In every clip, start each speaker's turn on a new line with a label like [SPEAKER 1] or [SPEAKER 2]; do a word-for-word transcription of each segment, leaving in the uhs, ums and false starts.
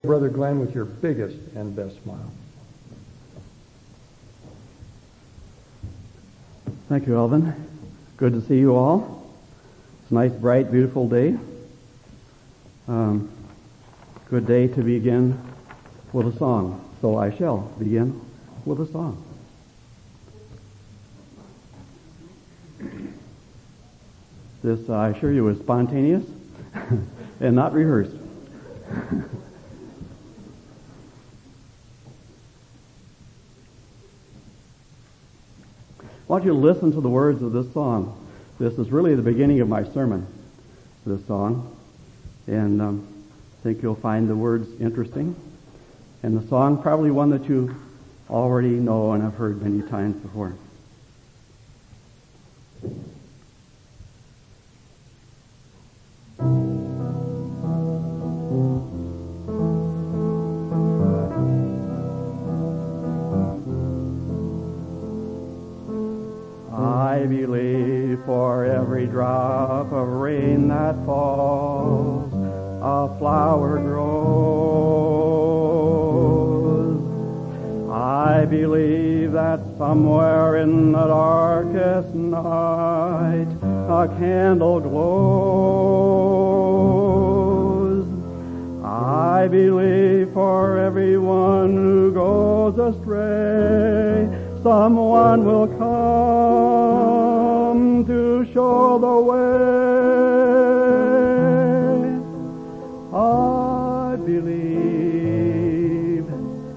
[SPEAKER 1] Brother Glenn with your biggest and best smile.
[SPEAKER 2] Thank you, Elvin. Good to see you all. It's a nice, bright, beautiful day. Um, good day to begin with a song. So I shall begin with a song. This, uh, I assure you, is spontaneous and not rehearsed. I want you to listen to the words of this song. This is really the beginning of my sermon, this song. And um, I think you'll find the words interesting. And the song, probably one that you already know and have heard many times before. I believe for every drop of rain that falls, a flower grows. I believe that somewhere in the darkest night, a candle glows. I believe for everyone who goes astray, someone will come to show the way. I believe,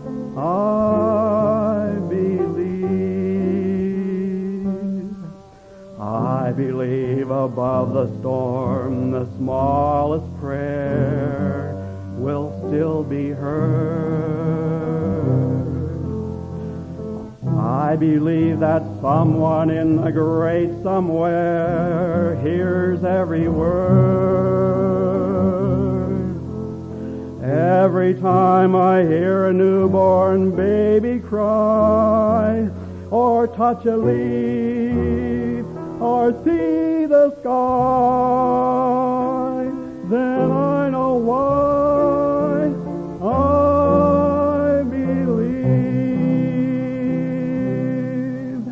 [SPEAKER 2] I believe, I believe above the storm the smallest prayer will still be heard. I believe that someone in the great somewhere hears every word. Every time I hear a newborn baby cry, or touch a leaf, or see the sky, then I know why I believe.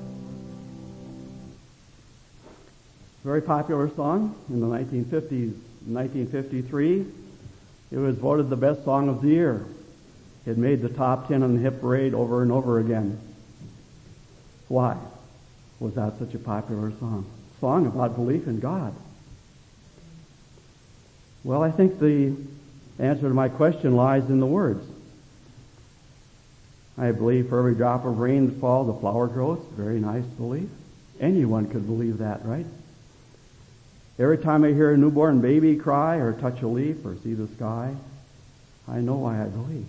[SPEAKER 2] Very popular song in the nineteen fifties, nineteen fifty-three. It was voted the best song of the year. It made the top ten on the hit parade over and over again. Why was that such a popular song? Song about belief in God. Well, I think the answer to my question lies in the words. I believe for every drop of rain that falls, a flower grows. Very nice belief. Anyone could believe that, right? Every time I hear a newborn baby cry or touch a leaf or see the sky, I know why I believe.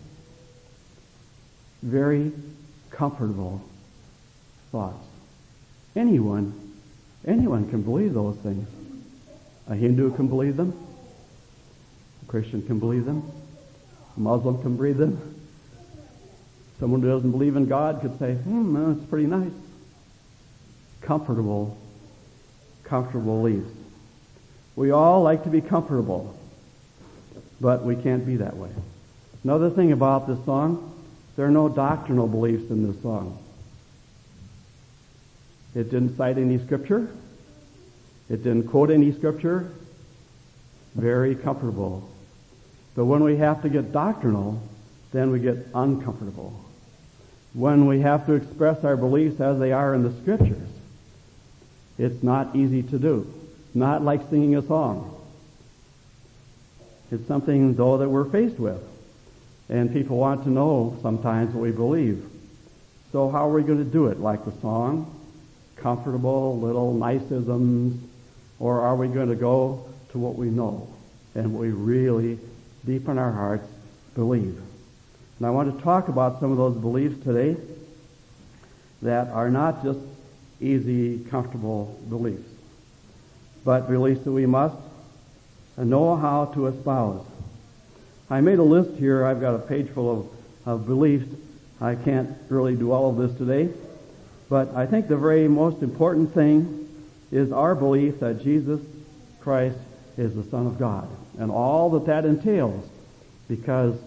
[SPEAKER 2] Very comfortable thoughts. Anyone, anyone can believe those things. A Hindu can believe them. A Christian can believe them. A Muslim can believe them. Someone who doesn't believe in God could say, hmm, that's pretty nice. Comfortable, comfortable beliefs. We all like to be comfortable, but we can't be that way. Another thing about this song, there are no doctrinal beliefs in this song. It didn't cite any scripture. It didn't quote any scripture. Very comfortable. But when we have to get doctrinal, then we get uncomfortable. When we have to express our beliefs as they are in the scriptures, it's not easy to do. It's not like singing a song. It's something, though, that we're faced with. And people want to know sometimes what we believe. So how are we going to do it? Like the song? Comfortable little niceisms? Or are we going to go to what we know and what we really, deep in our hearts, believe? And I want to talk about some of those beliefs today that are not just easy, comfortable beliefs, but beliefs that we must know how to espouse. I made a list here. I've got a page full of, of beliefs. I can't really do all of this today, but I think the very most important thing is our belief that Jesus Christ is the Son of God, and all that that entails, because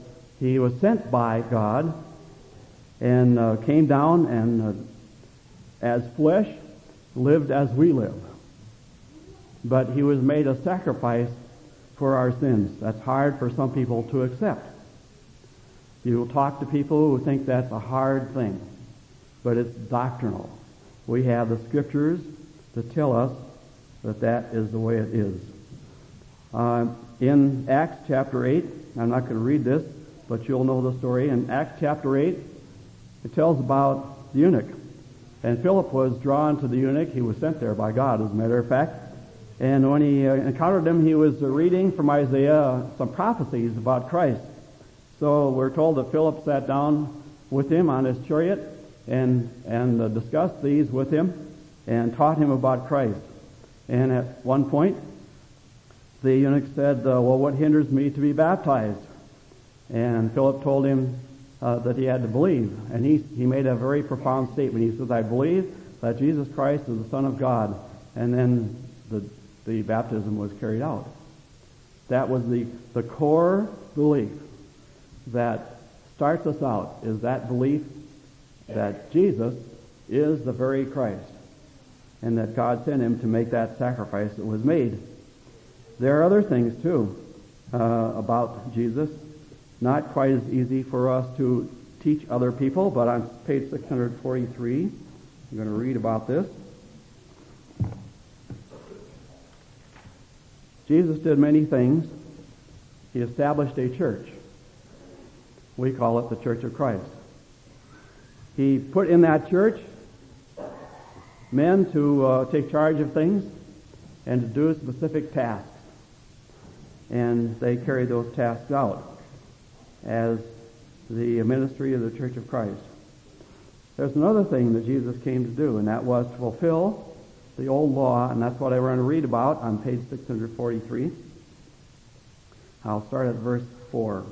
[SPEAKER 2] He was sent by God and uh, came down and uh, as flesh lived as we live. But he was made a sacrifice for our sins. That's hard for some people to accept. You will talk to people who think that's a hard thing, but it's doctrinal. We have the Scriptures to tell us that that is the way it is. Uh, in Acts chapter eight, I'm not going to read this, but you'll know the story. In Acts chapter eight, it tells about the eunuch. And Philip was drawn to the eunuch. He was sent there by God, as a matter of fact. And when he uh, encountered him, he was uh, reading from Isaiah some prophecies about Christ. So we're told that Philip sat down with him on his chariot and, and uh, discussed these with him and taught him about Christ. And at one point, the eunuch said, uh, well, what hinders me to be baptized? And Philip told him uh, that he had to believe. And he, he made a very profound statement. He says, I believe that Jesus Christ is the Son of God. And then the, the baptism was carried out. That was the, the core belief that starts us out, is that belief that Jesus is the very Christ and that God sent him to make that sacrifice that was made. There are other things, too, uh, about Jesus. Not quite as easy for us to teach other people, but on page six hundred forty-three, I'm going to read about this. Jesus did many things. He established a church. We call it the Church of Christ. He put in that church men to uh, take charge of things and to do specific tasks. And they carried those tasks out as the ministry of the Church of Christ. There's another thing that Jesus came to do, and that was to fulfill the old law, and that's what I want to read about on page six hundred forty-three. I'll start at verse four.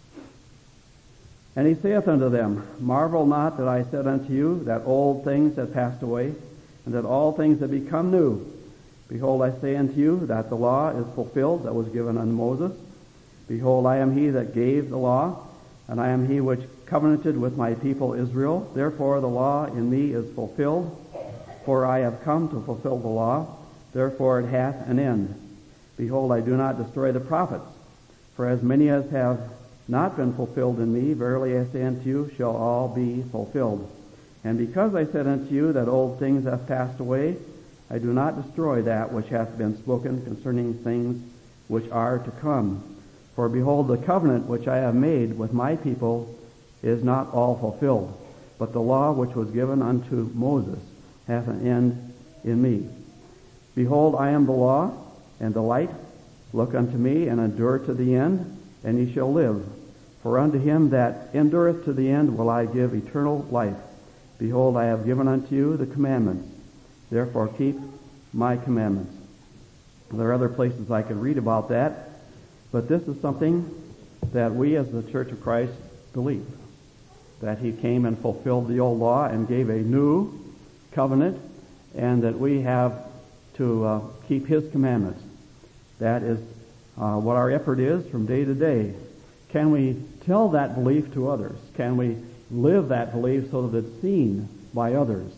[SPEAKER 2] And he saith unto them, marvel not that I said unto you that old things have passed away, and that all things have become new. Behold, I say unto you that the law is fulfilled that was given unto Moses. Behold, I am he that gave the law, and I am he which covenanted with my people Israel. Therefore the law in me is fulfilled, for I have come to fulfill the law. Therefore it hath an end. Behold, I do not destroy the prophets, for as many as have not been fulfilled in me, verily I say unto you, shall all be fulfilled. And because I said unto you that old things have passed away, I do not destroy that which hath been spoken concerning things which are to come. For behold, the covenant which I have made with my people is not all fulfilled, but the law which was given unto Moses hath an end in me. Behold, I am the law and the light. Look unto me and endure to the end, and ye shall live. For unto him that endureth to the end will I give eternal life. Behold, I have given unto you the commandments. Therefore keep my commandments. There are other places I could read about that, but this is something that we as the Church of Christ believe, that he came and fulfilled the old law and gave a new covenant, and that we have to uh, keep his commandments. That is uh, what our effort is from day to day. Can we tell that belief to others? Can we live that belief so that it's seen by others?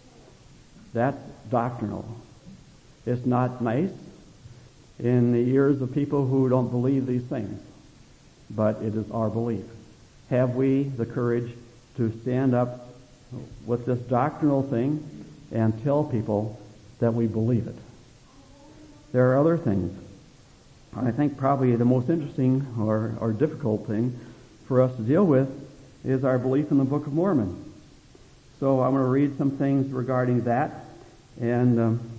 [SPEAKER 2] That's doctrinal. It's not nice in the ears of people who don't believe these things, but it is our belief. Have we the courage to stand up with this doctrinal thing and tell people that we believe it? There are other things. I think probably the most interesting or, or difficult thing for us to deal with is our belief in the Book of Mormon. So I'm going to read some things regarding that, and um,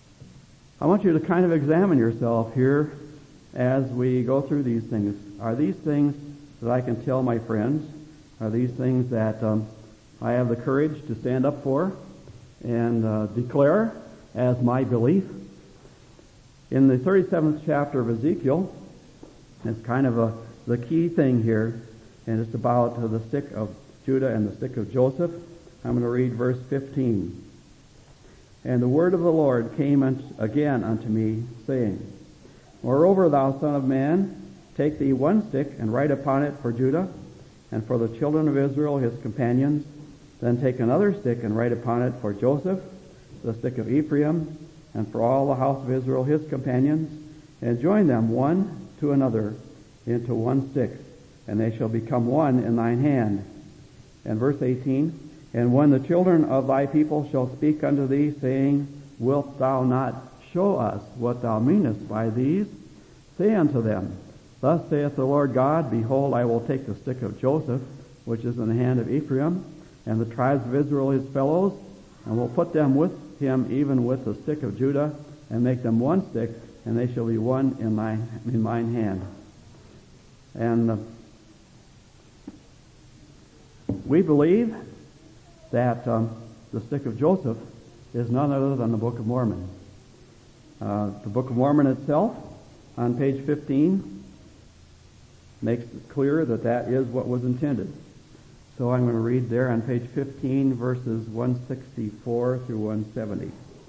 [SPEAKER 2] I want you to kind of examine yourself here as we go through these things. Are these things that I can tell my friends? Are these things that um, I have the courage to stand up for and uh, declare as my belief? In the thirty-seventh chapter of Ezekiel, it's kind of a, the key thing here, and it's about uh, the stick of Judah and the stick of Joseph. I'm going to read verse fifteen. And the word of the Lord came unto, again unto me, saying, Moreover, thou son of man, take thee one stick, and write upon it for Judah, And for the children of Israel, his companions, then take another stick and write upon it for Joseph, the stick of Ephraim, and for all the house of Israel, his companions, and join them one to another into one stick, and they shall become one in thine hand. And verse eighteen, and when the children of thy people shall speak unto thee, saying, wilt thou not show us what thou meanest by these? Say unto them, thus saith the Lord God, behold, I will take the stick of Joseph, which is in the hand of Ephraim, and the tribes of Israel his fellows, and will put them with him even with the stick of Judah, and make them one stick, and they shall be one in mine, in mine hand. And uh, we believe that um, the stick of Joseph is none other than the Book of Mormon. Uh, the Book of Mormon itself, on page fifteen, makes it clear that that is what was intended. So I'm going to read there on page fifteen, verses one sixty-four through one seventy.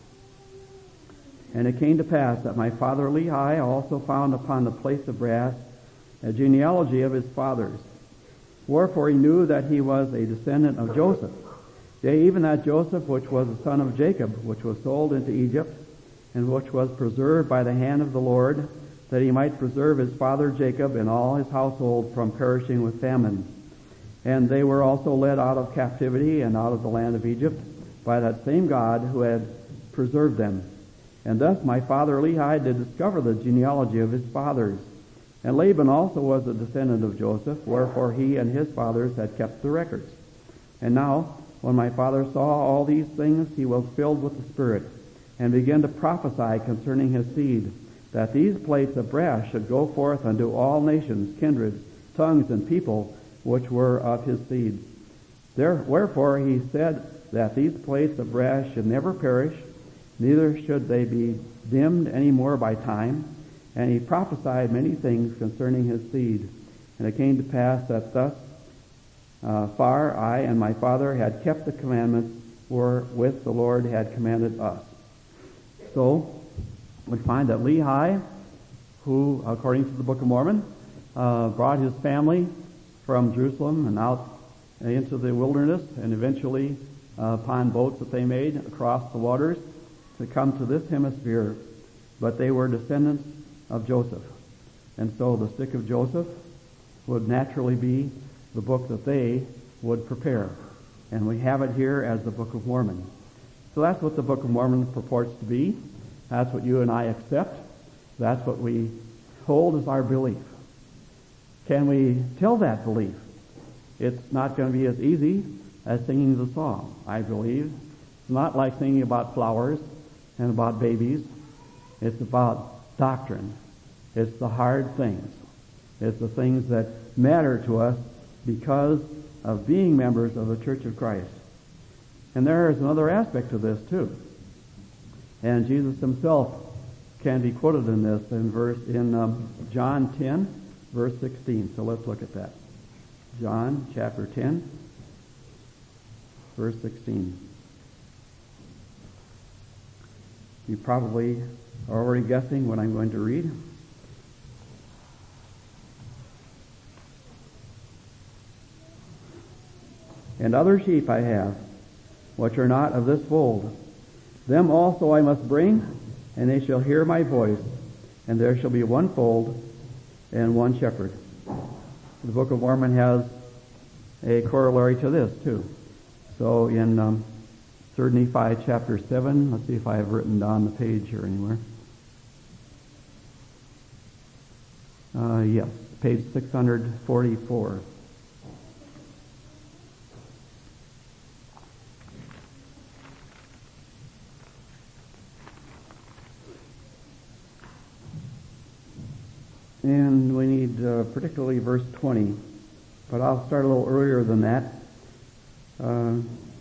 [SPEAKER 2] And it came to pass that my father Lehi also found upon the plates of brass a genealogy of his fathers. Wherefore he knew that he was a descendant of Joseph. Yea, even that Joseph which was the son of Jacob, which was sold into Egypt, and which was preserved by the hand of the Lord, that he might preserve his father Jacob and all his household from perishing with famine. And they were also led out of captivity and out of the land of Egypt by that same God who had preserved them. And thus my father Lehi did discover the genealogy of his fathers. And Laban also was a descendant of Joseph, wherefore he and his fathers had kept the records. And now, when my father saw all these things, he was filled with the Spirit, and began to prophesy concerning his seed, that these plates of brass should go forth unto all nations, kindreds, tongues, and people, which were of his seed. There, wherefore he said that these plates of brass should never perish, neither should they be dimmed any more by time. And he prophesied many things concerning his seed. And it came to pass that thus uh, far I and my father had kept the commandments wherewith the Lord had commanded us. So we find that Lehi, who, according to the Book of Mormon, uh, brought his family from Jerusalem and out into the wilderness, and eventually uh, upon boats that they made across the waters to come to this hemisphere. But they were descendants of Joseph. And so the stick of Joseph would naturally be the book that they would prepare. And we have it here as the Book of Mormon. So that's what the Book of Mormon purports to be. That's what you and I accept. That's what we hold as our belief. Can we tell that belief? It's not going to be as easy as singing the song, I believe. It's not like singing about flowers and about babies. It's about doctrine. It's the hard things. It's the things that matter to us because of being members of the Church of Christ. And there is another aspect to this too. And Jesus himself can be quoted in this in verse in um, John ten, verse sixteen. So let's look at that. John chapter ten, verse sixteen. You probably are already guessing what I'm going to read. And other sheep I have, which are not of this fold. Them also I must bring, and they shall hear my voice, and there shall be one fold and one shepherd. The Book of Mormon has a corollary to this, too. So in um, Third Nephi chapter seven, let's see if I have written down the page here anywhere. Uh, yes, page six hundred forty-four. And we need uh, particularly verse twenty, but I'll start a little earlier than that. Uh,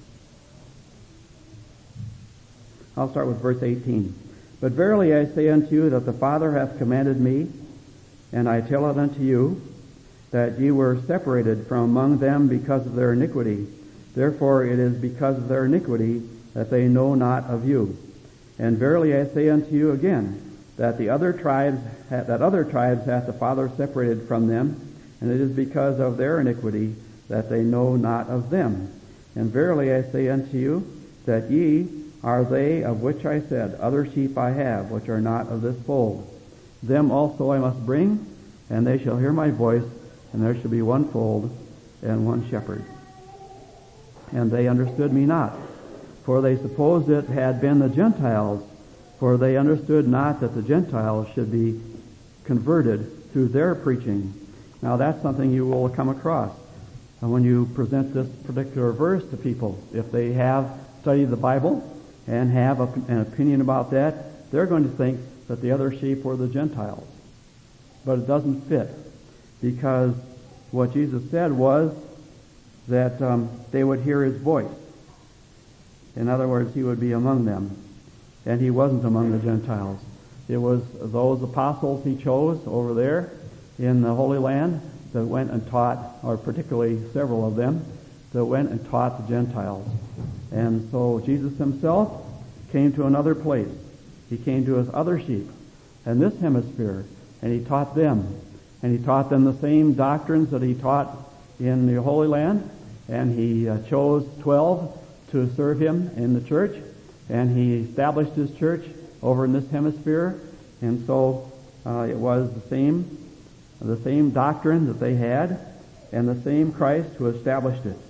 [SPEAKER 2] I'll start with verse eighteen. But verily I say unto you that the Father hath commanded me, and I tell it unto you, that ye were separated from among them because of their iniquity. Therefore it is because of their iniquity that they know not of you. And verily I say unto you again, that the other tribes, that other tribes hath the Father separated from them, and it is because of their iniquity that they know not of them. And verily I say unto you, that ye are they of which I said, Other sheep I have, which are not of this fold. Them also I must bring, and they shall hear my voice, and there shall be one fold and one shepherd. And they understood me not, for they supposed it had been the Gentiles, for they understood not that the Gentiles should be converted through their preaching. Now that's something you will come across when you present this particular verse to people. If they have studied the Bible and have a, an opinion about that, they're going to think that the other sheep were the Gentiles. But it doesn't fit, because what Jesus said was that um, they would hear his voice. In other words, he would be among them. And he wasn't among the Gentiles. It was those apostles he chose over there in the Holy Land that went and taught, or particularly several of them, that went and taught the Gentiles. And so Jesus himself came to another place. He came to his other sheep in this hemisphere, and he taught them. And he taught them the same doctrines that he taught in the Holy Land, and he uh, chose twelve to serve him in the church, and he established his church over in this hemisphere. And so uh, it was the same the same doctrine that they had, and the same Christ who established it.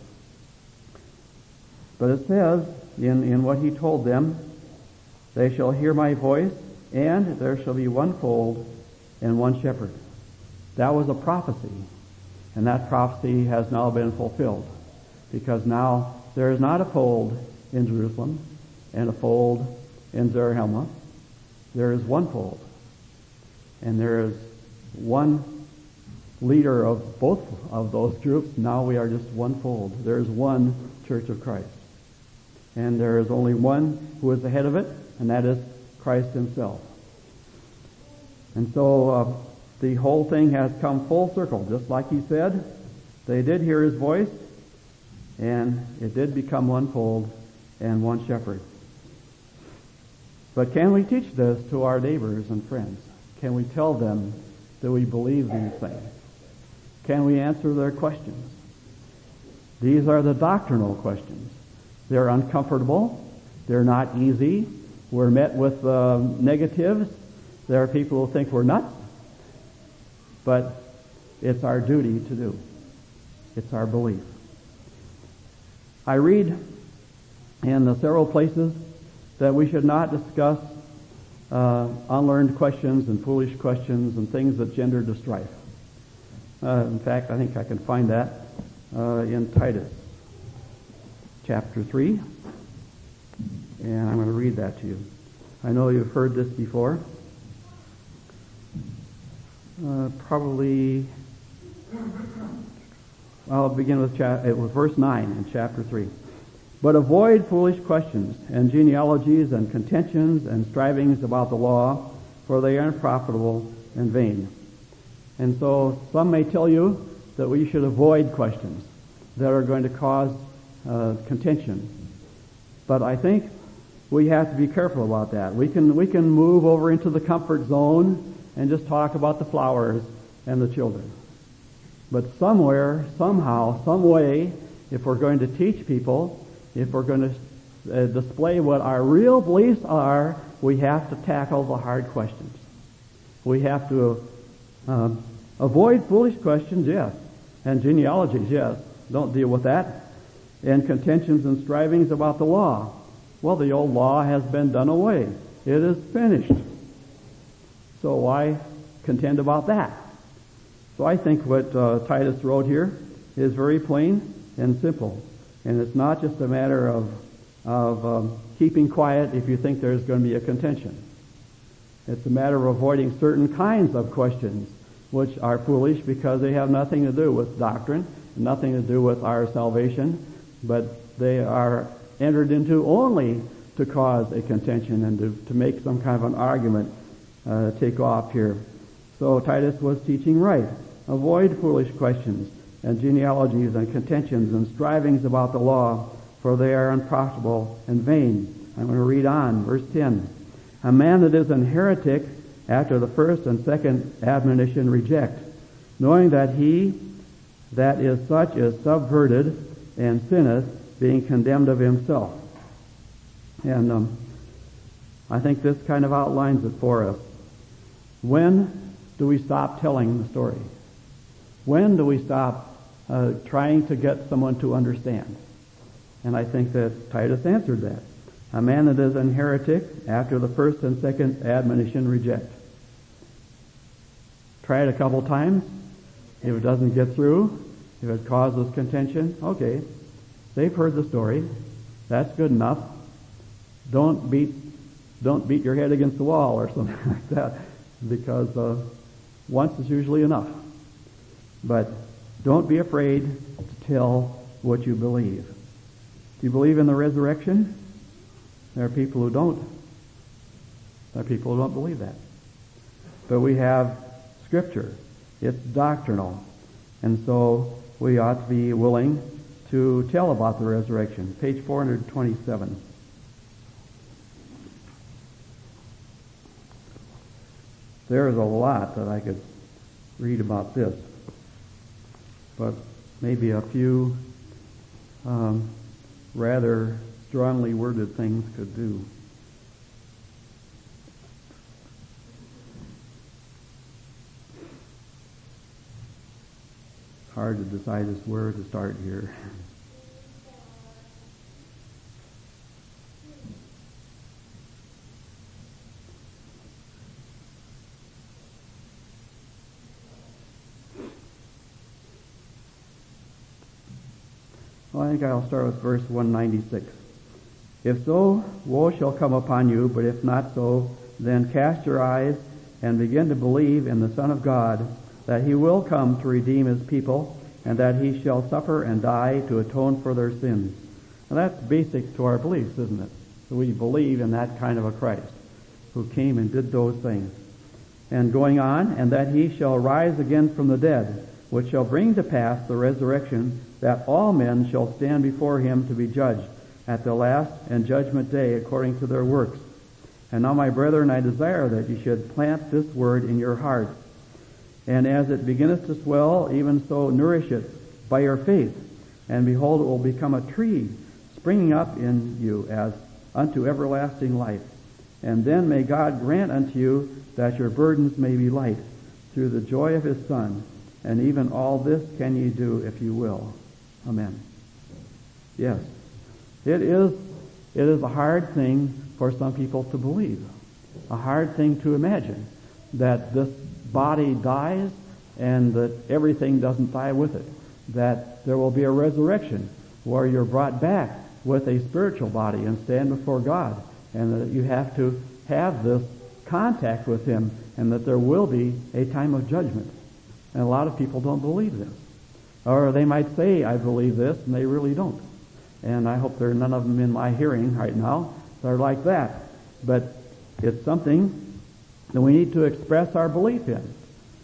[SPEAKER 2] But it says in, in what he told them, they shall hear my voice, and there shall be one fold and one shepherd. That was a prophecy, and that prophecy has now been fulfilled, because now there is not a fold in Jerusalem and a fold in Zarahemla. There is one fold, and there is one leader of both of those groups. Now we are just one fold. There is one Church of Christ, and there is only one who is the head of it, and that is Christ himself. And so uh, the whole thing has come full circle, just like he said. They did hear his voice, and it did become one fold and one shepherd. But can we teach this to our neighbors and friends? Can we tell them that we believe these things? Can we answer their questions? These are the doctrinal questions. They're uncomfortable. They're not easy. We're met with uh, negatives. There are people who think we're nuts. But it's our duty to do. It's our belief. I read in the several places that we should not discuss uh, unlearned questions and foolish questions and things that gender the strife. Uh, in fact, I think I can find that uh, in Titus chapter three, and I'm going to read that to you. I know you've heard this before. Uh, probably, I'll begin with, cha- with verse nine in chapter three. But avoid foolish questions and genealogies and contentions and strivings about the law, for they are unprofitable and vain. And so some may tell you that we should avoid questions that are going to cause uh, contention. But I think we have to be careful about that. We can we can move over into the comfort zone and just talk about the flowers and the children. But somewhere, somehow, some way, if we're going to teach people, if we're going to uh, display what our real beliefs are, we have to tackle the hard questions. We have to um, avoid foolish questions, yes, and genealogies, yes. Don't deal with that. And contentions and strivings about the law. Well, the old law has been done away. It is finished. So why contend about that? So I think what uh, Titus wrote here is very plain and simple. And it's not just a matter of, of um, keeping quiet if you think there's going to be a contention. It's a matter of avoiding certain kinds of questions which are foolish because they have nothing to do with doctrine, nothing to do with our salvation, but they are entered into only to cause a contention and to, to make some kind of an argument uh, take off here. So Titus was teaching right. Avoid foolish questions and genealogies and contentions and strivings about the law, for they are unprofitable and vain. I'm going to read on, verse ten. A man that is an heretic after the first and second admonition reject, knowing that he that is such as subverted and sinneth, being condemned of himself. And um, I think this kind of outlines it for us. When do we stop telling the story? When do we stop uh, trying to get someone to understand? And I think that Titus answered that. A man that is an heretic, after the first and second admonition, reject. Try it a couple times. If it doesn't get through, if it causes contention, okay, they've heard the story. That's good enough. Don't beat, don't beat your head against the wall or something like that, because uh, once is usually enough. But don't be afraid to tell what you believe. Do you believe in the resurrection? There are people who don't. There are people who don't believe that. But we have Scripture. It's doctrinal. And so we ought to be willing to tell about the resurrection. Page four twenty-seven. There's a lot that I could read about this, but maybe a few um, rather strongly worded things could do. It's hard to decide as where to start here. Well, I think I'll start with verse one ninety-six. If so, woe shall come upon you, but if not so, then cast your eyes and begin to believe in the Son of God, that he will come to redeem his people, and that he shall suffer and die to atone for their sins. And that's basic to our beliefs, isn't it? So we believe in that kind of a Christ who came and did those things. And going on, and that he shall rise again from the dead, which shall bring to pass the resurrection, that all men shall stand before him to be judged at the last and judgment day according to their works. And now, my brethren, I desire that you should plant this word in your heart, and as it beginneth to swell, even so nourish it by your faith. And behold, it will become a tree springing up in you as unto everlasting life. And then may God grant unto you that your burdens may be light through the joy of his Son. And even all this can ye do if you will. Amen. Yes, it is, it is a hard thing for some people to believe. A hard thing to imagine that this body dies and that everything doesn't die with it. That there will be a resurrection where you're brought back with a spiritual body and stand before God, and that you have to have this contact with him, and that there will be a time of judgment. And a lot of people don't believe this. Or they might say, I believe this, and they really don't. And I hope there are none of them in my hearing right now that are like that. But it's something that we need to express our belief in.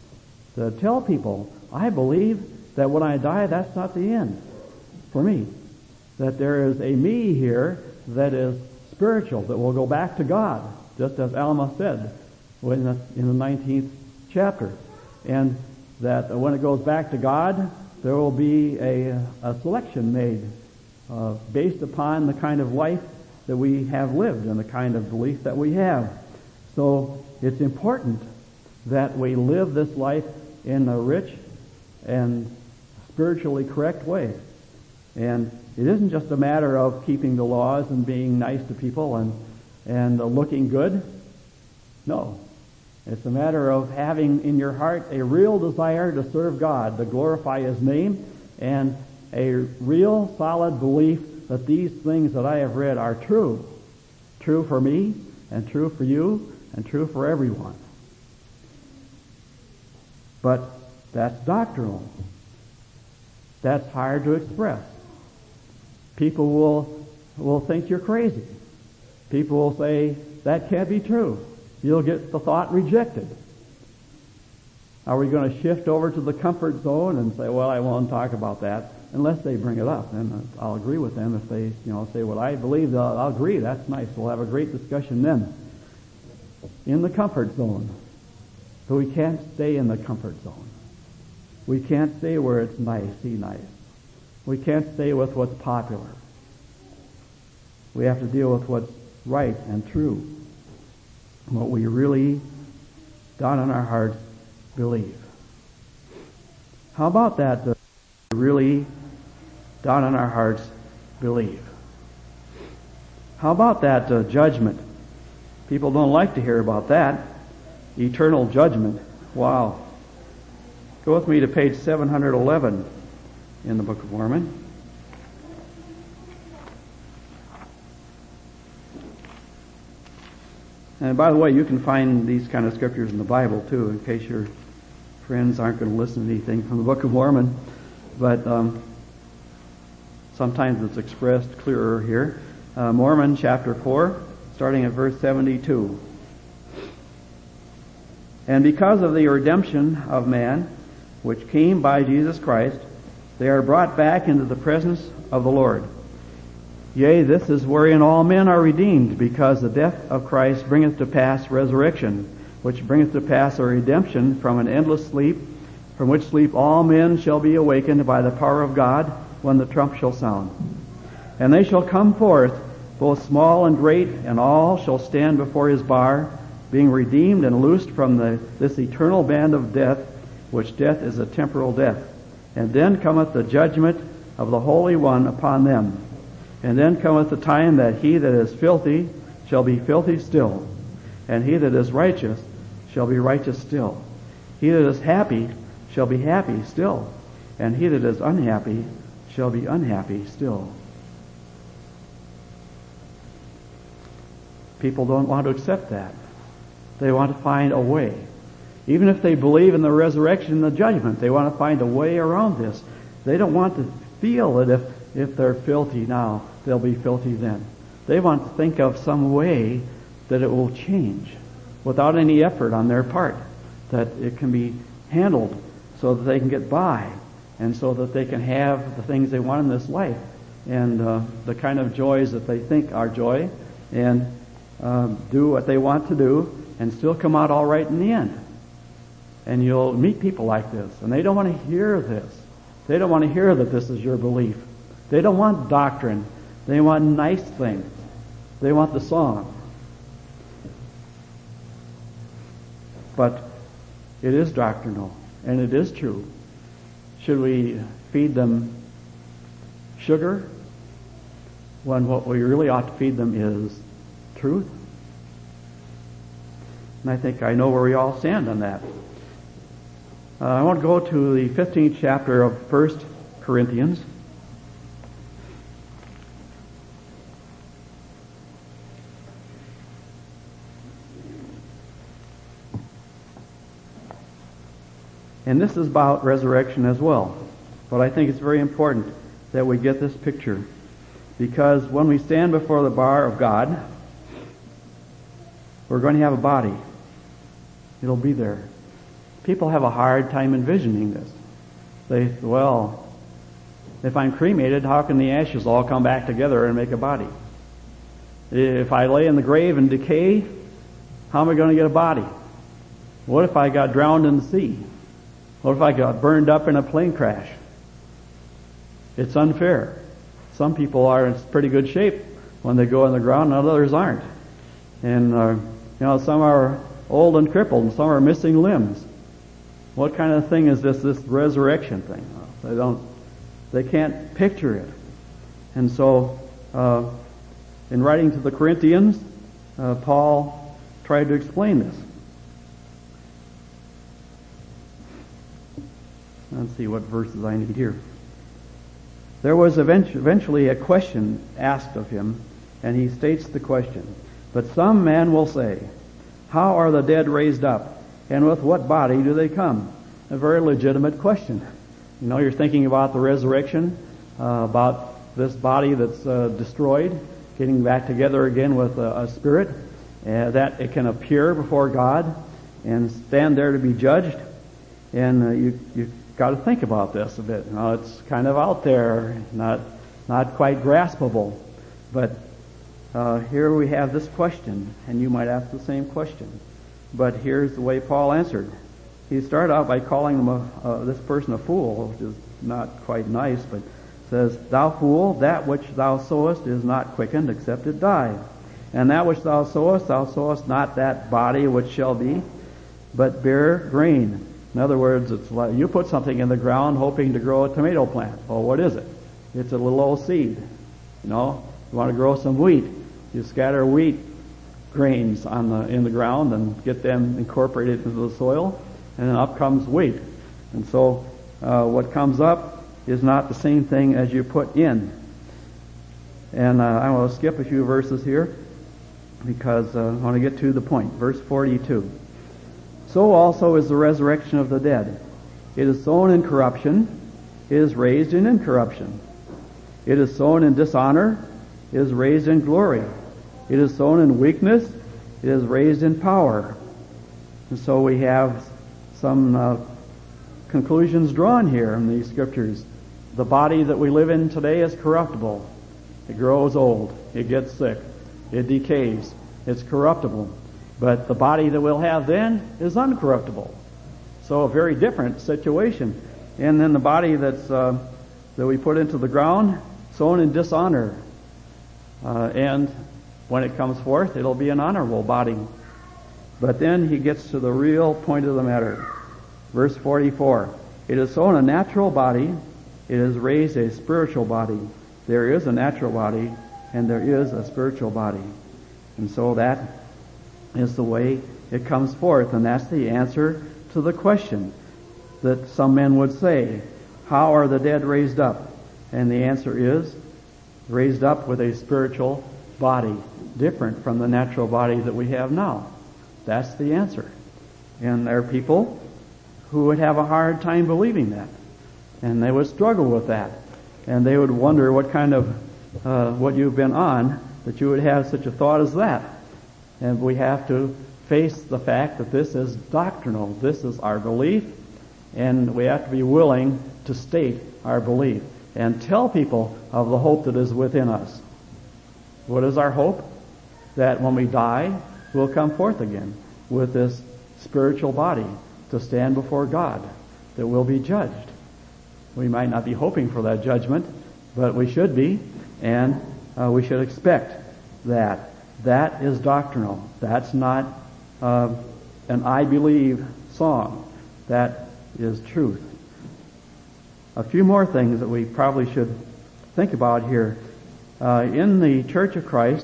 [SPEAKER 2] To tell people, I believe that when I die, that's not the end for me. That there is a me here that is spiritual, that will go back to God, just as Alma said in the, in the nineteenth chapter. And that when it goes back to God, there will be a, a selection made uh, based upon the kind of life that we have lived and the kind of belief that we have. So it's important that we live this life in a rich and spiritually correct way. And it isn't just a matter of keeping the laws and being nice to people and, and uh, looking good. No. It's a matter of having in your heart a real desire to serve God, to glorify his name, and a real solid belief that these things that I have read are true. True for me, and true for you, and true for everyone. But that's doctrinal. That's hard to express. People will, will think you're crazy. People will say, that can't be true. You'll get the thought rejected. Are we going to shift over to the comfort zone and say, well, I won't talk about that unless they bring it up? And I'll agree with them if they, you know, say what I believe. I'll, I'll agree. That's nice. We'll have a great discussion then. In the comfort zone. But we can't stay in the comfort zone. We can't stay where it's nice, see nice. We can't stay with what's popular. We have to deal with what's right and true. What we really, down in our hearts, believe. How about that? The really, down in our hearts, believe. How about that uh, judgment? People don't like to hear about that. Eternal judgment. Wow. Go with me to page seven hundred eleven in the Book of Mormon. And by the way, you can find these kind of scriptures in the Bible too, in case your friends aren't going to listen to anything from the Book of Mormon. But um, sometimes it's expressed clearer here. Uh, Mormon chapter four, starting at verse seventy-two. And because of the redemption of man, which came by Jesus Christ, they are brought back into the presence of the Lord. Yea, this is wherein all men are redeemed, because the death of Christ bringeth to pass resurrection, which bringeth to pass a redemption from an endless sleep, from which sleep all men shall be awakened by the power of God, when the trump shall sound. And they shall come forth, both small and great, and all shall stand before his bar, being redeemed and loosed from the, this eternal band of death, which death is a temporal death. And then cometh the judgment of the Holy One upon them. And then cometh the time that he that is filthy shall be filthy still, and he that is righteous shall be righteous still. He that is happy shall be happy still, and he that is unhappy shall be unhappy still. People don't want to accept that. They want to find a way. Even if they believe in the resurrection and the judgment, they want to find a way around this. They don't want to feel that if, if they're filthy now, they'll be filthy then. They want to think of some way that it will change without any effort on their part, that it can be handled so that they can get by and so that they can have the things they want in this life and uh, the kind of joys that they think are joy, and uh, do what they want to do and still come out all right in the end. And you'll meet people like this, and they don't want to hear this. They don't want to hear that this is your belief. They don't want doctrine. They want nice things. They want the song. But it is doctrinal, and it is true. Should we feed them sugar when what we really ought to feed them is truth? And I think I know where we all stand on that. Uh, I want to go to the fifteenth chapter of First Corinthians. And this is about resurrection as well. But I think it's very important that we get this picture, because when we stand before the bar of God, we're going to have a body. It'll be there. People have a hard time envisioning this. They, well, if I'm cremated, how can the ashes all come back together and make a body? If I lay in the grave and decay, how am I going to get a body? What if I got drowned in the sea? What if I got burned up in a plane crash? It's unfair. Some people are in pretty good shape when they go in the ground, and others aren't. And, uh, you know, some are old and crippled, and some are missing limbs. What kind of thing is this, this resurrection thing? They don't, they can't picture it. And so, uh, in writing to the Corinthians, uh, Paul tried to explain this. Let's see what verses I need here. There was eventually a question asked of him, and he states the question. But some man will say, how are the dead raised up, and with what body do they come? A very legitimate question. You know, you're thinking about the resurrection, uh, about this body that's uh, destroyed, getting back together again with a, a spirit, uh, that it can appear before God and stand there to be judged. And uh, you you got to think about this a bit. Now, it's kind of out there, not not quite graspable, but uh, here we have this question, and you might ask the same question. But here's the way Paul answered. he started out by calling him a, uh, this person a fool, which is not quite nice, but says, "Thou fool, that which thou sowest is not quickened, except it die. And that which thou sowest, thou sowest not that body which shall be, but bear grain." In other words, it's like you put something in the ground hoping to grow a tomato plant. Well, what is it? It's a little old seed. You know, you want to grow some wheat. You scatter wheat grains on the in the ground and get them incorporated into the soil, and then up comes wheat. And so uh, what comes up is not the same thing as you put in. And uh, I want to skip a few verses here because uh, I want to get to the point. Verse forty-two. "So also is the resurrection of the dead. It is sown in corruption, it is raised in incorruption. It is sown in dishonor, it is raised in glory. It is sown in weakness, it is raised in power." And so we have some uh, conclusions drawn here in these scriptures. The body that we live in today is corruptible. It grows old. It gets sick. It decays. It's corruptible. But the body that we'll have then is uncorruptible. So a very different situation. And then the body that's uh, that we put into the ground, sown in dishonor. Uh, and when it comes forth, it'll be an honorable body. But then he gets to the real point of the matter. Verse forty-four. "It is sown a natural body, it is raised a spiritual body." There is a natural body, and there is a spiritual body. And so that is the way it comes forth, and that's the answer to the question that some men would say, how are the dead raised up? And the answer is, raised up with a spiritual body, different from the natural body that we have now. That's the answer. And there are people who would have a hard time believing that, and they would struggle with that, and they would wonder what kind of uh, what you've been on that you would have such a thought as that. And we have to face the fact that this is doctrinal. This is our belief, and we have to be willing to state our belief and tell people of the hope that is within us. What is our hope? That when we die, we'll come forth again with this spiritual body to stand before God, that we'll be judged. We might not be hoping for that judgment, but we should be, and uh, we should expect that. That is doctrinal. That's not uh, an I believe song. That is truth. A few more things that we probably should think about here. Uh, in the Church of Christ,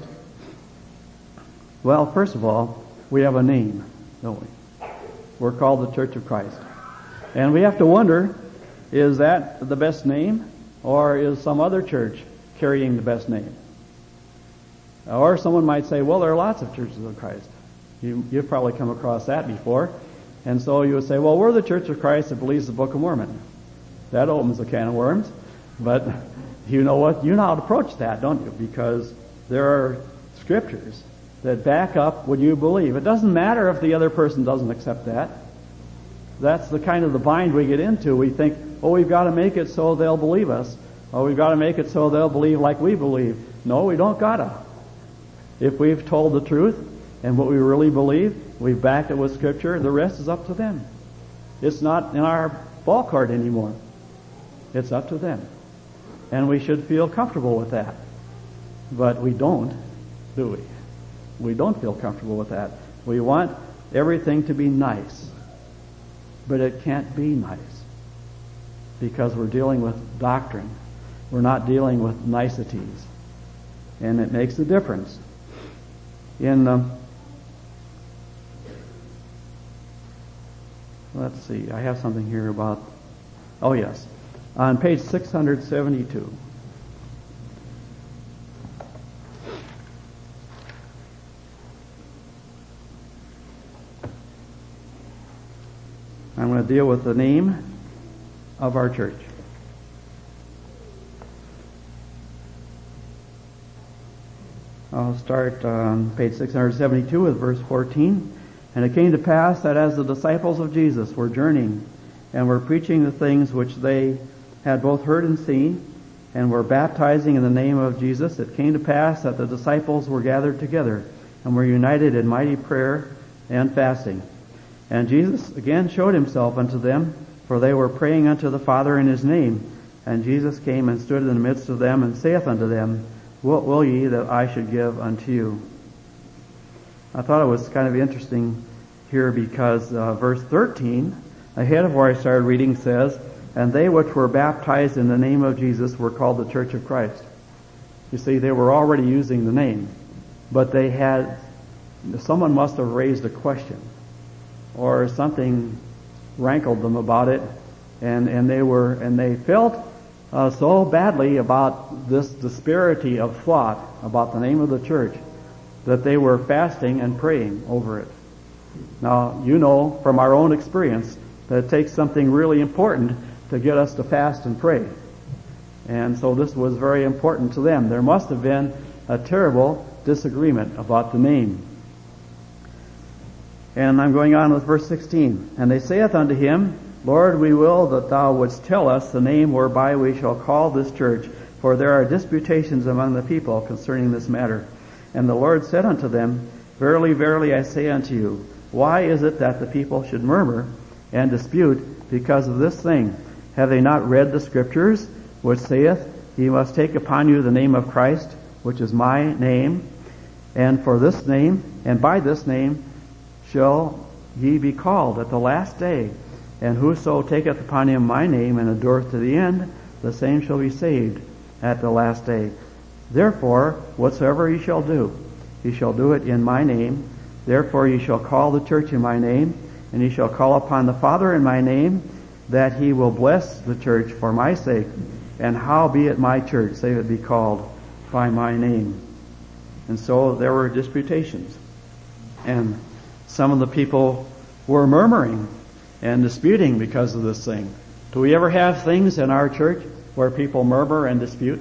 [SPEAKER 2] well, first of all, we have a name, don't we? We're called the Church of Christ. And we have to wonder, is that the best name, or is some other church carrying the best name? Or someone might say, well, there are lots of churches of Christ. You, you've probably come across that before. And so you would say, well, we're the Church of Christ that believes the Book of Mormon. That opens a can of worms. But you know what? You know how to approach that, don't you? Because there are scriptures that back up what you believe. It doesn't matter if the other person doesn't accept that. That's the kind of the bind we get into. We think, oh, we've got to make it so they'll believe us. Oh, we've got to make it so they'll believe like we believe. No, we don't gotta. If we've told the truth and what we really believe, we've backed it with Scripture, the rest is up to them. It's not in our ball card anymore. It's up to them. And we should feel comfortable with that. But we don't, do we? We don't feel comfortable with that. We want everything to be nice. But it can't be nice. Because we're dealing with doctrine. We're not dealing with niceties. And it makes a difference. In, um, let's see, I have something here about, oh yes, on page six hundred seventy-two. I'm going to deal with the name of our church. I'll start on page six hundred seventy-two with verse fourteen. And it came to pass that as the disciples of Jesus were journeying and were preaching the things which they had both heard and seen, and were baptizing in the name of Jesus, it came to pass that the disciples were gathered together and were united in mighty prayer and fasting. And Jesus again showed himself unto them, for they were praying unto the Father in his name. And Jesus came and stood in the midst of them, and saith unto them, What will ye that I should give unto you? I thought it was kind of interesting here because uh, verse thirteen, ahead of where I started reading, says, And they which were baptized in the name of Jesus were called the Church of Christ. You see, they were already using the name, but they had, someone must have raised a question, or something rankled them about it, and, and they were, and they felt uh, so badly about this disparity of thought about the name of the church that they were fasting and praying over it. Now, you know from our own experience that it takes something really important to get us to fast and pray. And so this was very important to them. There must have been a terrible disagreement about the name. And I'm going on with verse sixteen. And they saith unto him, Lord, we will that thou wouldst tell us the name whereby we shall call this church, for there are disputations among the people concerning this matter. And the Lord said unto them, Verily, verily, I say unto you, why is it that the people should murmur and dispute because of this thing? Have they not read the Scriptures, which saith, Ye must take upon you the name of Christ, which is my name, and for this name, and by this name, shall ye be called at the last day. And whoso taketh upon him my name and endureth to the end, the same shall be saved at the last day. Therefore, whatsoever ye shall do, ye shall do it in my name. Therefore ye shall call the church in my name, and ye shall call upon the Father in my name, that he will bless the church for my sake. And how be it my church, save it be called by my name. And so there were disputations. And some of the people were murmuring and disputing because of this thing. Do we ever have things in our church where people murmur and dispute?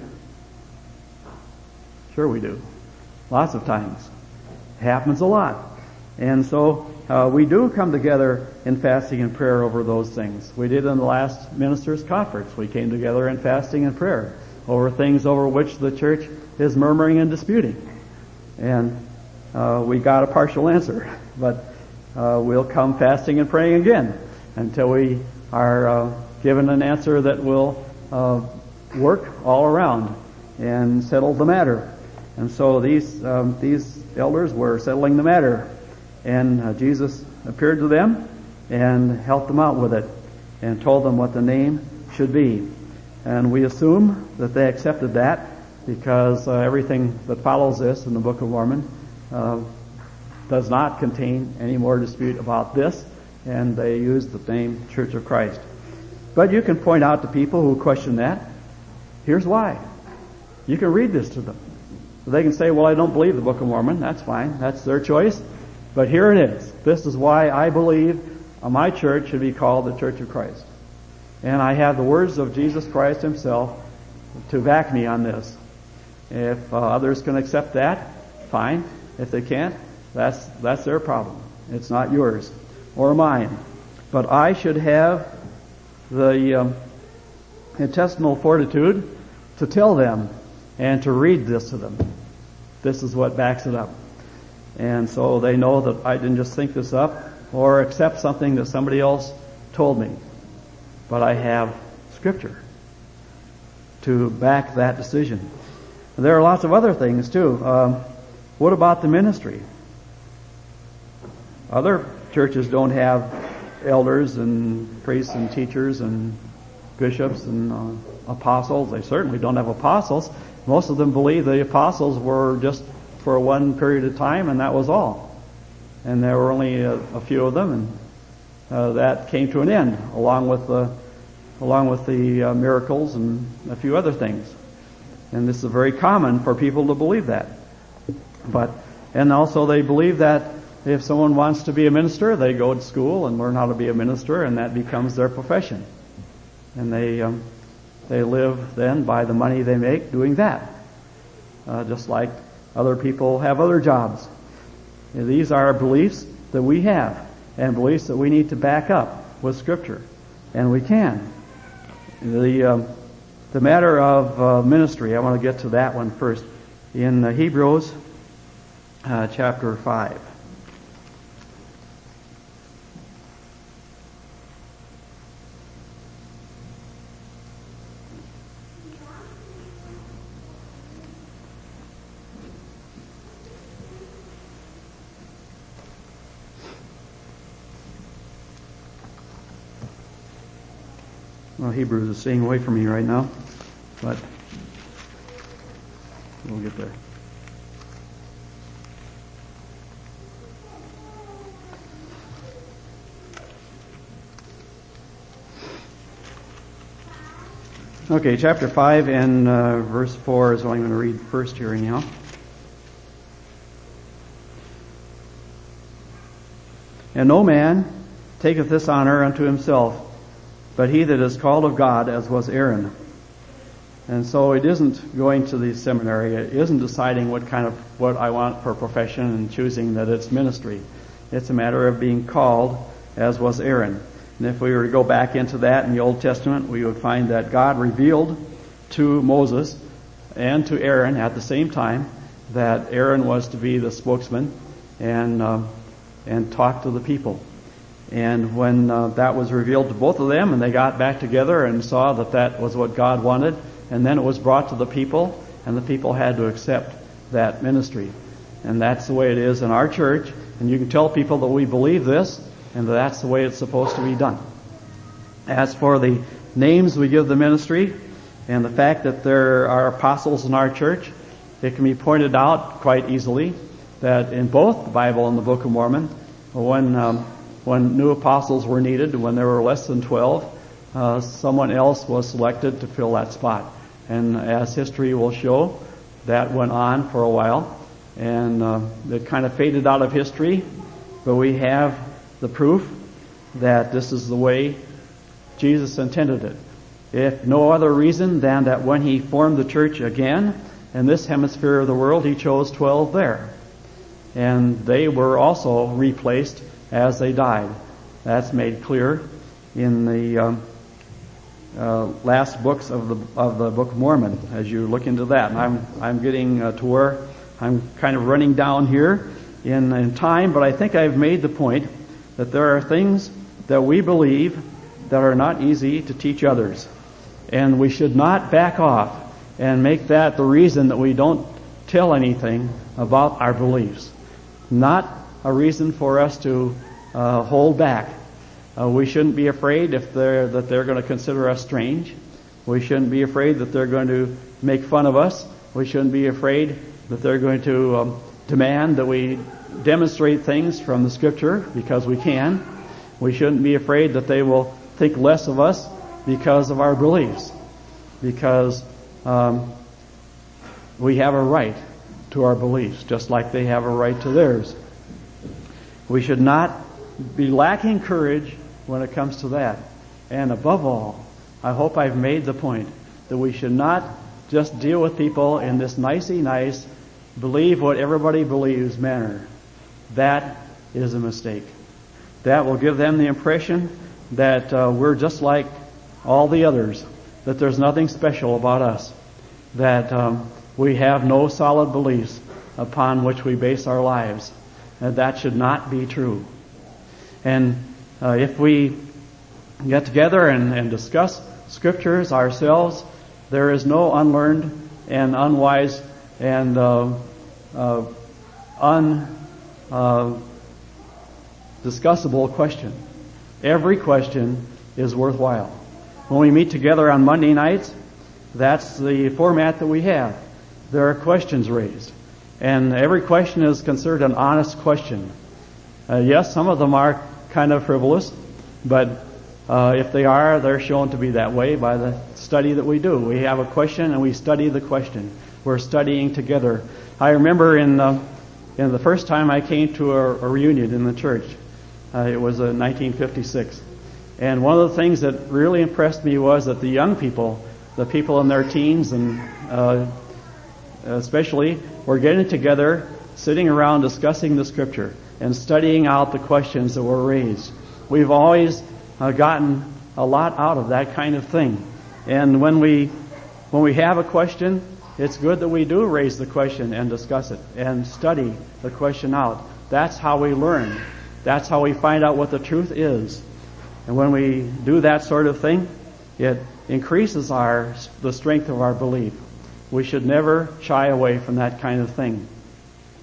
[SPEAKER 2] Sure we do. Lots of times. It happens a lot. And so uh, we do come together in fasting and prayer over those things. We did in the last ministers' conference. We came together in fasting and prayer over things over which the church is murmuring and disputing. And uh, we got a partial answer. But uh, we'll come fasting and praying again until we are uh, given an answer that will uh, work all around and settle the matter. And so these um, these elders were settling the matter, and uh, Jesus appeared to them and helped them out with it and told them what the name should be. And we assume that they accepted that because uh, everything that follows this in the Book of Mormon uh, does not contain any more dispute about this, and they use the name Church of Christ. But you can point out to people who question that, here's why. You can read this to them. They can say, well, I don't believe the Book of Mormon. That's fine. That's their choice. But here it is. This is why I believe my church should be called the Church of Christ. And I have the words of Jesus Christ himself to back me on this. If uh, others can accept that, fine. If they can't, that's that's their problem. It's not yours or mine. But I should have the um, intestinal fortitude to tell them and to read this to them. This is what backs it up. And so they know that I didn't just think this up or accept something that somebody else told me. But I have Scripture to back that decision. And there are lots of other things too. Um, what about the ministry? Other churches don't have elders and priests and teachers and bishops and uh, apostles. They certainly don't have apostles. Most of them believe the apostles were just for one period of time, and that was all. And there were only a, a few of them, and uh, that came to an end, along with the along with the uh, miracles and a few other things. And this is very common for people to believe that. But and also they believe that if someone wants to be a minister, they go to school and learn how to be a minister, and that becomes their profession. And they um, they live then by the money they make doing that, uh, just like other people have other jobs. And these are beliefs that we have, and beliefs that we need to back up with Scripture, and we can. The um, the matter of uh, ministry, I want to get to that one first. In uh, Hebrews uh, chapter five. Well, Hebrews is staying away from me right now, but we'll get there. Okay, chapter five and uh, verse four is what I'm going to read first here anyhow. And no man taketh this honor unto himself, but he that is called of God, as was Aaron. And so it isn't going to the seminary, it isn't deciding what kind of, what I want for profession and choosing that it's ministry. It's a matter of being called, as was Aaron. And if we were to go back into that in the Old Testament, we would find that God revealed to Moses and to Aaron at the same time that Aaron was to be the spokesman and uh, and talk to the people. And when uh, that was revealed to both of them, and they got back together and saw that that was what God wanted, and then it was brought to the people, and the people had to accept that ministry. And that's the way it is in our church. And you can tell people that we believe this, and that's the way it's supposed to be done. As for the names we give the ministry, and the fact that there are apostles in our church, it can be pointed out quite easily that in both the Bible and the Book of Mormon, when um, when new apostles were needed, when there were less than twelve, uh, someone else was selected to fill that spot. And as history will show, that went on for a while, and uh, it kind of faded out of history, but we have the proof that this is the way Jesus intended it. If no other reason than that when he formed the church again in this hemisphere of the world, he chose twelve there. And they were also replaced as they died. That's made clear in the um, uh, last books of the of the Book of Mormon as you look into that. And I'm I'm getting uh, to where I'm kind of running down here in, in time, but I think I've made the point that there are things that we believe that are not easy to teach others. And we should not back off and make that the reason that we don't tell anything about our beliefs. Not a reason for us to uh, hold back. Uh, we shouldn't be afraid if they're that they're going to consider us strange. We shouldn't be afraid that they're going to make fun of us. We shouldn't be afraid that they're going to um, demand that we demonstrate things from the Scripture, because we can. We shouldn't be afraid that they will think less of us because of our beliefs, because um, we have a right to our beliefs, just like they have a right to theirs. We should not be lacking courage when it comes to that. And above all, I hope I've made the point that we should not just deal with people in this nicey nice, believe what everybody believes manner. That is a mistake. That will give them the impression that uh, we're just like all the others, that there's nothing special about us, that um, we have no solid beliefs upon which we base our lives. And that should not be true. And uh, if we get together and, and discuss Scriptures ourselves, there is no unlearned and unwise and uh, uh, un uh, discussable question. Every question is worthwhile. When we meet together on Monday nights, that's the format that we have. There are questions raised. And every question is considered an honest question. Uh, yes, some of them are kind of frivolous, but uh, if they are, they're shown to be that way by the study that we do. We have a question and we study the question. We're studying together. I remember in, uh, in the first time I came to a, a reunion in the church, uh, it was in nineteen fifty-six. And one of the things that really impressed me was that the young people, the people in their teens and uh, especially, were getting together, sitting around discussing the Scripture and studying out the questions that were raised. We've always uh, gotten a lot out of that kind of thing. And when we when we have a question, it's good that we do raise the question and discuss it and study the question out. That's how we learn. That's how we find out what the truth is. And when we do that sort of thing, it increases our the strength of our belief. We should never shy away from that kind of thing.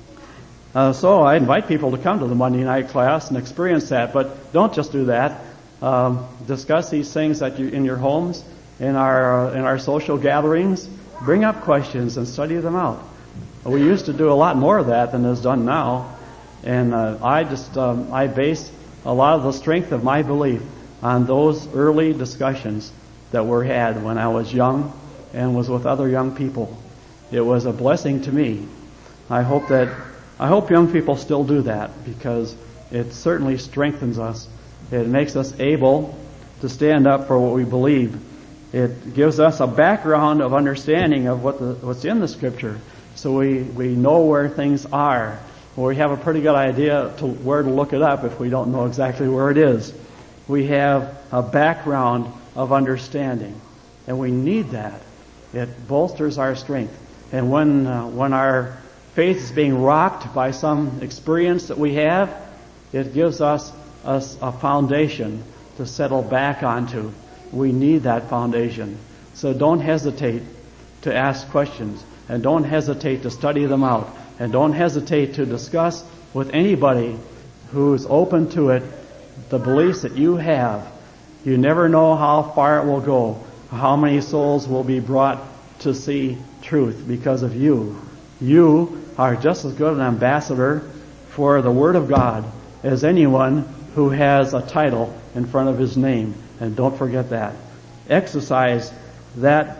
[SPEAKER 2] Uh, so I invite people to come to the Monday night class and experience that, but don't just do that. um, discuss these things at you, in your homes, in our uh, in our social gatherings. Bring up questions and study them out. We used to do a lot more of that than is done now, and uh, I just um, I base a lot of the strength of my belief on those early discussions that were had when I was young and was with other young people. It was a blessing to me. I hope that I hope young people still do that, because it certainly strengthens us. It makes us able to stand up for what we believe. It gives us a background of understanding of what the, what's in the Scripture, so we, we know where things are. We have a pretty good idea to where to look it up if we don't know exactly where it is. We have a background of understanding, and we need that. It bolsters our strength. And when uh, when our faith is being rocked by some experience that we have, it gives us a, a foundation to settle back onto. We need that foundation. So don't hesitate to ask questions, and don't hesitate to study them out, and don't hesitate to discuss with anybody who's open to it the beliefs that you have. You never know how far it will go, how many souls will be brought to see truth because of you. You are just as good an ambassador for the Word of God as anyone who has a title in front of his name. And don't forget that. Exercise that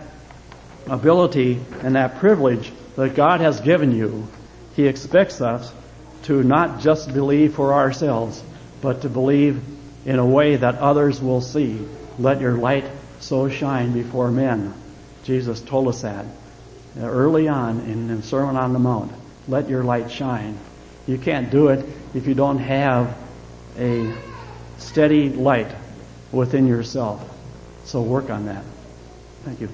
[SPEAKER 2] ability and that privilege that God has given you. He expects us to not just believe for ourselves, but to believe in a way that others will see. Let your light so shine before men. Jesus told us that early on in the Sermon on the Mount. Let your light shine. You can't do it if you don't have a steady light within yourself. So work on that. Thank you.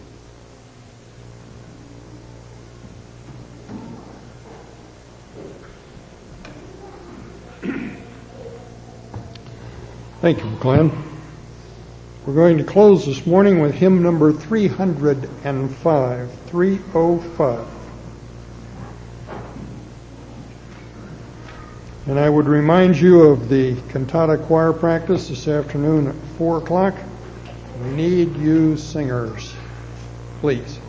[SPEAKER 1] Thank you, Glenn. We're going to close this morning with hymn number three hundred five, three oh five. And I would remind you of the cantata choir practice this afternoon at four o'clock. We need you singers, please.